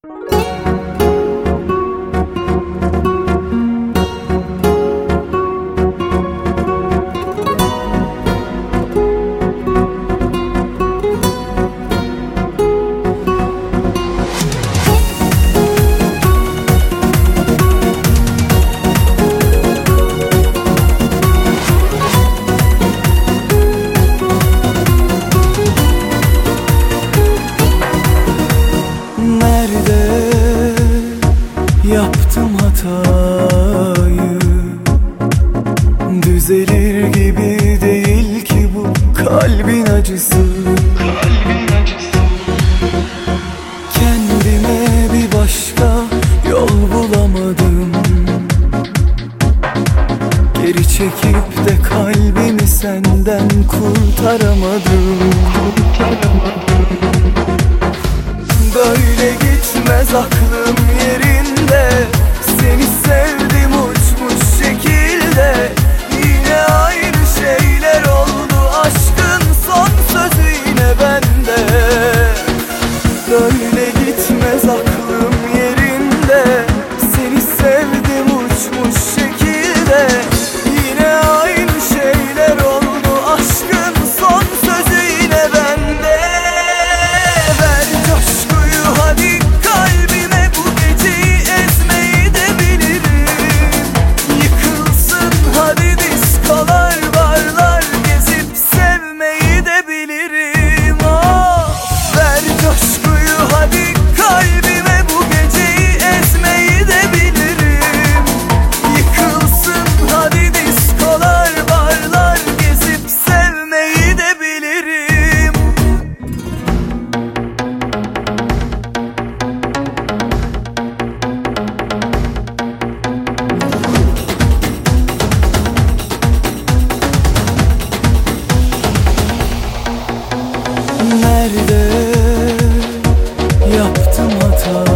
Yaptım hatayı, düzelir gibi değil ki bu kalbin acısı. Kendime bir başka yol bulamadım, geri çekip de kalbimi senden kurtaramadım. Böyle gitmez aklım yerinde, seni sevdim uçmuş şekilde. Yine aynı şeyler oldu, aşkın son sözü yine bende. Böyle gitmez aklım yerinde, seni sevdim uçmuş şekilde. Yine aynı şeyler oldu, aşkın son sözü yine bende. Ver coşkuyu hadi kalbime, bu geceyi ezmeyi de bilirim. Yıkılsın hadi diskolar, barlar, gezip sevmeyi de bilirim. Oh, ver coşkuyu hadi kalbime, bu geceyi ezmeyi de bilirim. Yıkılsın hadi diskolar, barlar, gezip sevmeyi de bilirim. Nerede yaptım hata?